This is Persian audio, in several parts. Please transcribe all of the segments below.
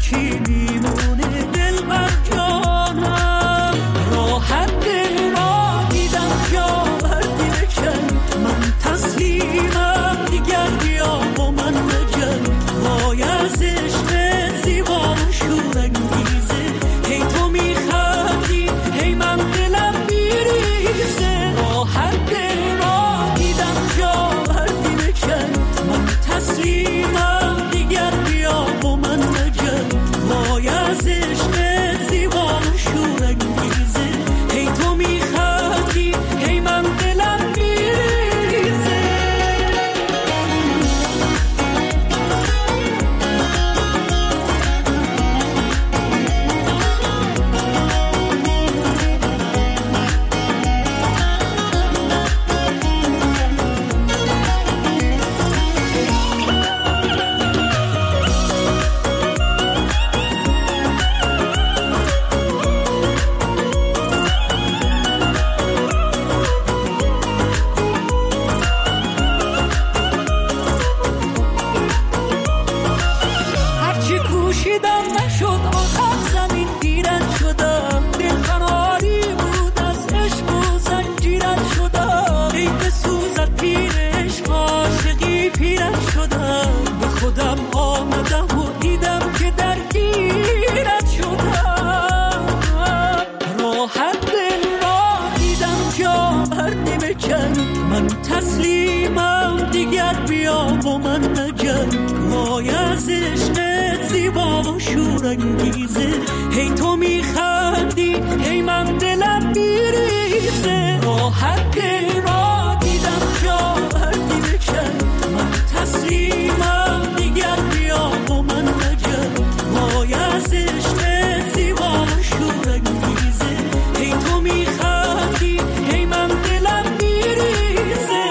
کی میمونه دل بر جانم راحت دل را دیدم جا بردی بکن من تسلیمم دیگر بیا با من بجن وای از عشق زیبا و شورانگیزه هی تو میخندی هی من دلم میریزه راحت دل را دیدم جا بردی بکن من تسلیمم دیگر بیا با من بجن وای از عشق زیبا و شورانگیزه هی تو میخندی هی من دلم میریزه هرچی کوشیدم نشد آخر زمین گیرد شدم دل قراری بود از عشق و زنجیرد شدم ای بسوزد پیر عشق عاشقی پیرد شدم به خودم آمدم و دیدم که درگیرد شدم راحت دل را دیدم جا بردی بکن من تسلیمم دیگر بیا با من نجن وای از عشق زیبا و شورانگیزه هی تو میخندی هی من دلم میریزه راحت دل را دیدم جا بردی بکن من تسلیمم دیگر بیا با من نجن وای از عشق زیبا و شورانگیزه هی تو میخندی هی من دلم میریزه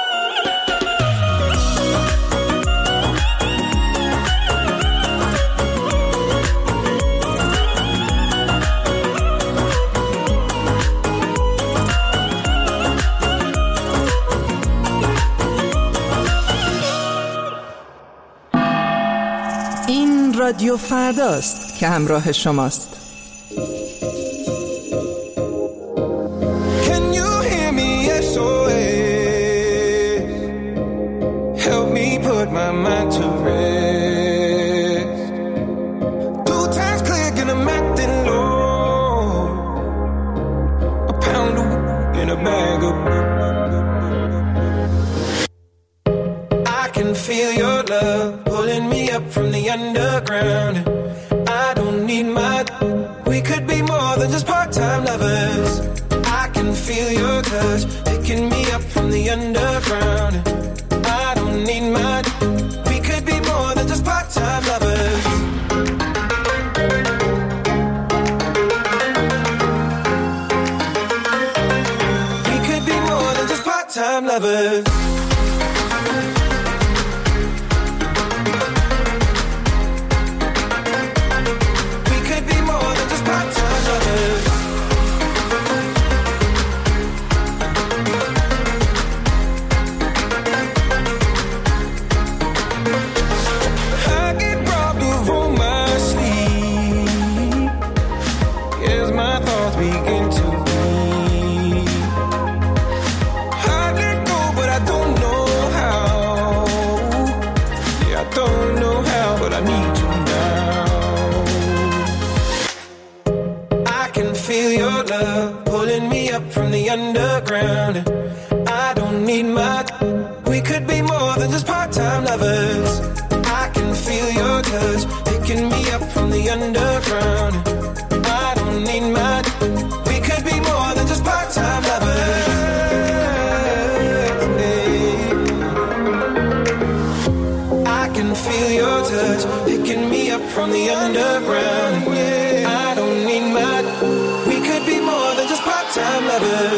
این رادیو فرداست که همراه شماست. Can you hear me? SOS. Help me put my mind to rest. 2 times click and I'm acting low. A pound of in a bag of. I can feel your love pulling me up from the underground. I don't need my. We could be more than just part-time lovers. I can feel your touch picking me up from the underground. I don't need my. We could be more than just part-time lovers. We could be more than just part-time lovers. Underground. I don't need much. We could be more than just part-time lovers. I can feel your touch picking me up from the underground. I don't need much. We could be more than just part-time lovers. I can feel your touch picking me up from the underground. I don't need much. We could be more than just part-time lovers.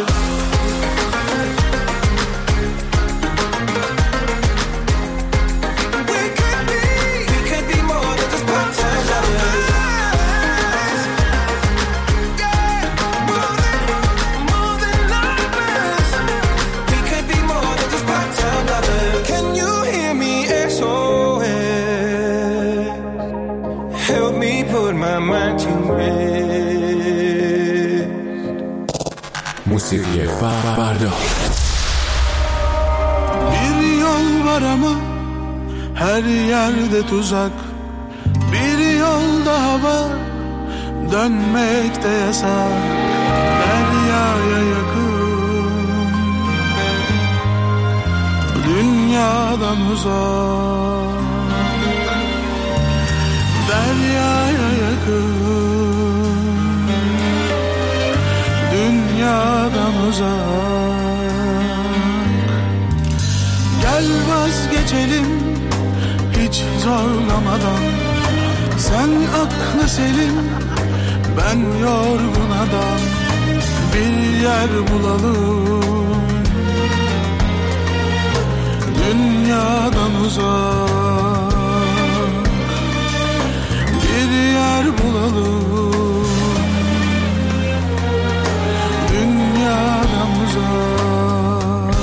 help me put my mind to rest. موسیقی فردا. Bir yol var ama her yerde tuzak. Bir yol daha var, dönmekte yasak. Deryaya yakın, dünyadan uzak. Deryaya yakın, dünyadan uzak. Gel vazgeçelim hiç zorlamadan. Sen aklı selim, ben yorgun adam. Bir yer bulalım, dünyadan uzak. Bir yer bulalım, dünyadan uzak.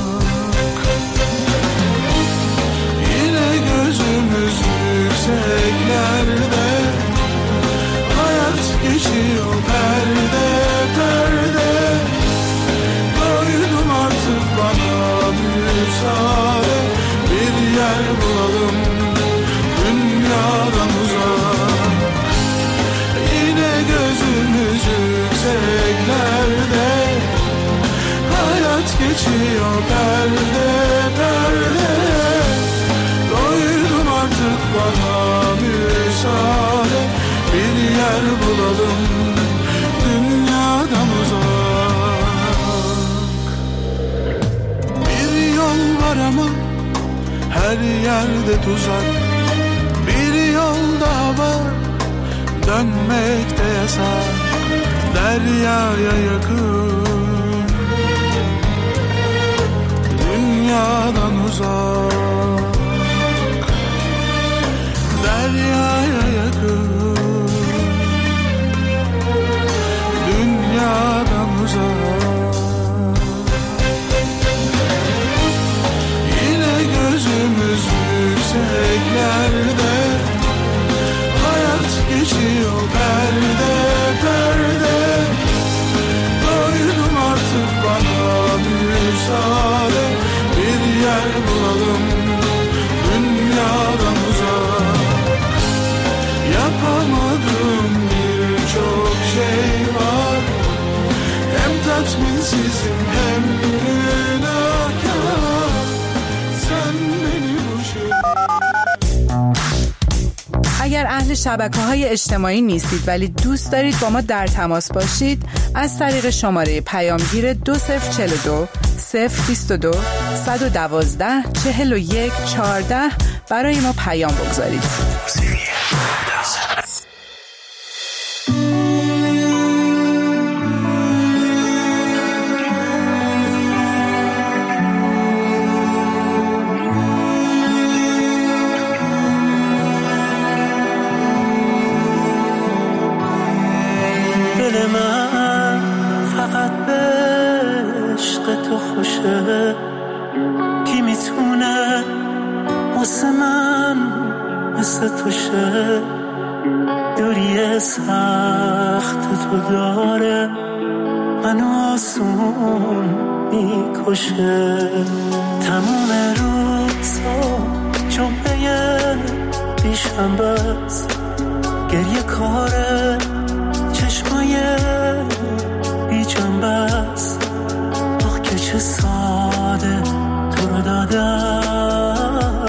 Yine gözümüz yükseklerde, hayat geçiyor perde perde. Doydum artık, bana müsaade. Bir yer bulalım, dünyadan uzak. Yine gözümüz yükseklerde, hayat geçiyor perde perde. Doydum artık, bana müsaade. Bir yer bulalım, dünyadan uzak. Bir yol var ama her yerde tuzak. Bir yol daha var, dönmekte yasak. Deryaya yakın, dünyadan uzak. Deryaya yakın, dünyadan uzak. Yine gözümüz yükseklerde, hayat geçiyor perde perde. Doydum artık, bana müsaade. Bir yer bulalım, dünyadan uzak. Yapamadığım birçok şey var. Hem tatminsizim hem günahkar. Sen beni bu şey. اگر اهل شبکه‌های اجتماعی نیستید ولی دوست دارید با ما در تماس باشید، از طریق شماره پیامگیر 2042 022 112 41 14 برای ما پیام بگذارید. کی میتونه واسه من مثل تو شه؟ دوری سخت تو داره منو آسون میکشه. تمام روزا جمعه بیشنبه است، گریه کاره چشمای بی جنبه است. آخ که چه ساده تو رو دادم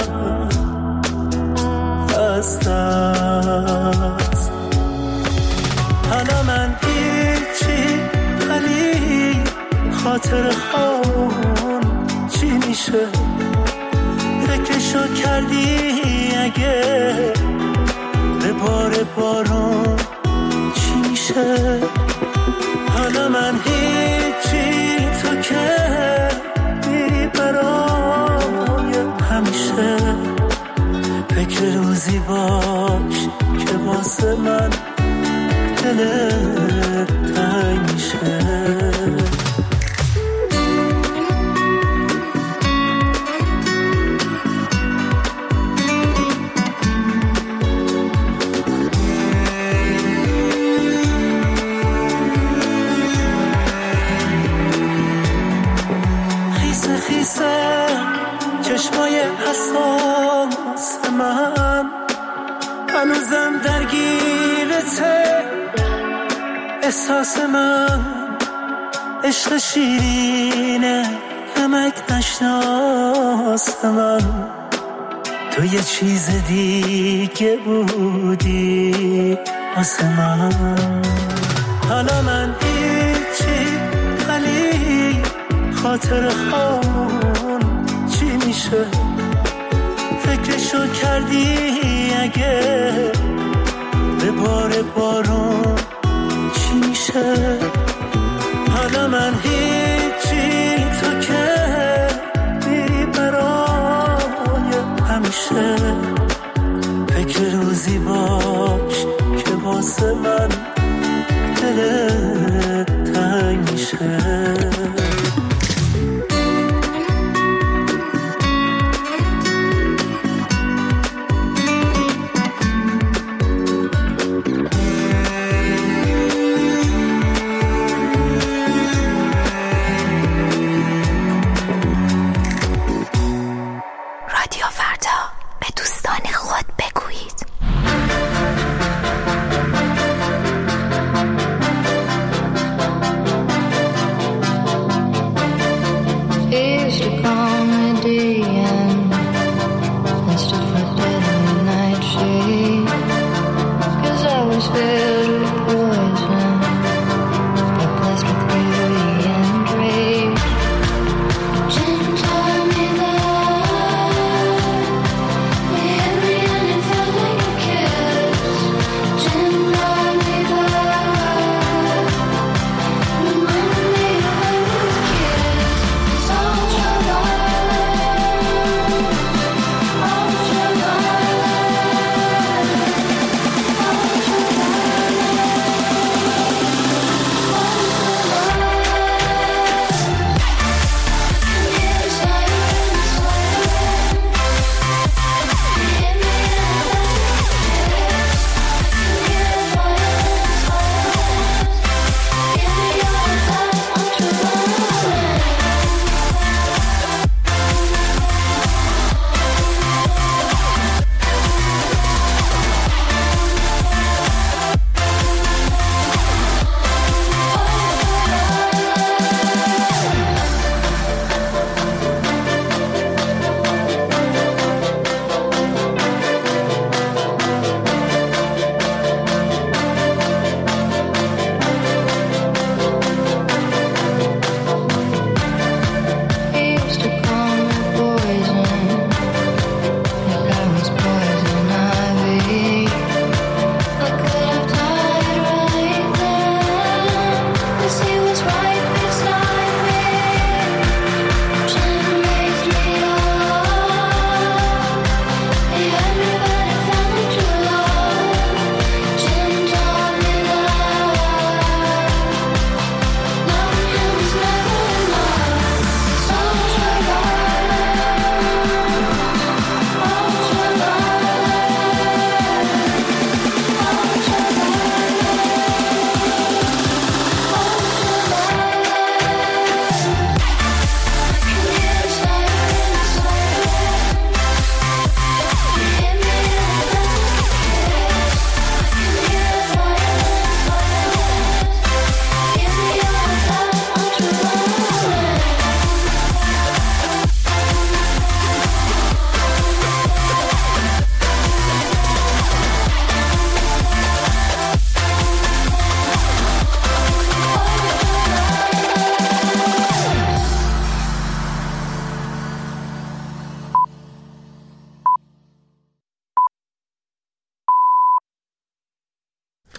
از دست. حالا من هیچی ولی خاطر خون چی میشه؟ فکرشو کردی اگه به بار بارون چی میشه؟ حالا من هیچی تو که میری برای همیشه. فکر روزی باش که واسه من دلت تنگ میشه. احساس من عشق شیرینه، نمک نشناس من، تو یه چیز دیگه بودی واسه من. حالا من هیچی، ولی خاطر خون چی میشه؟ فکرشو کردی اگه به بار بارون چی میشه؟ حالا من هیچی، تو که میری برای همیشه. فکر روزی باش که واسه من دلت تنگ میشه. Cause I was there